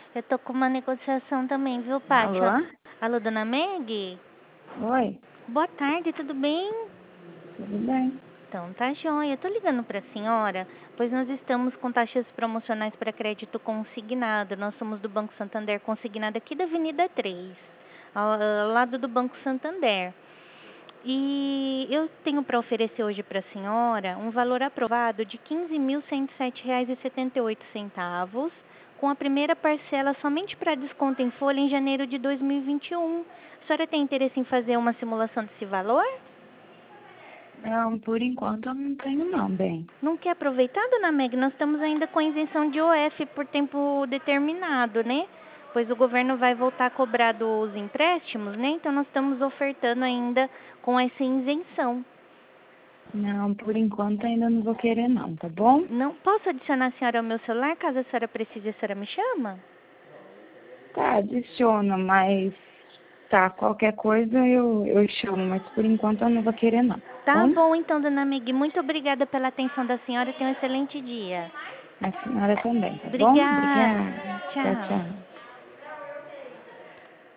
Eu tô com uma negociação também, viu, Paty? Alô? Alô, dona Meg? Oi, Boa tarde, tudo bem? tudo bem? Então, tá joia. Eu tô ligando pra senhora, pois nós estamos com taxas promocionais para crédito consignado. Nós somos do Banco Santander Consignado aqui da Avenida 3, ao lado do Banco Santander. E eu tenho para oferecer hoje para a senhora um valor aprovado de R$ 15.107,78, com a primeira parcela somente para desconto em folha em janeiro de 2021. A senhora tem interesse em fazer uma simulação desse valor? Não, por enquanto eu não tenho não, bem. Não quer aproveitar, dona Meg? Nós estamos ainda com a isenção de OF por tempo determinado, né? Pois o governo vai voltar a cobrar dos empréstimos, né? Então nós estamos ofertando ainda com essa isenção. Não, por enquanto ainda não vou querer não, tá bom? Não posso adicionar a senhora ao meu celular? Caso a senhora precise, a senhora me chama? Tá, adiciona, mas tá, qualquer coisa eu chamo, mas por enquanto eu não vou querer não, tá Tá bom? bom, então, dona Meg. Muito obrigada pela atenção da senhora. Tenha um excelente dia. A senhora também, tá bom? Obrigada. Obrigada. Tchau, Tchau. tchau.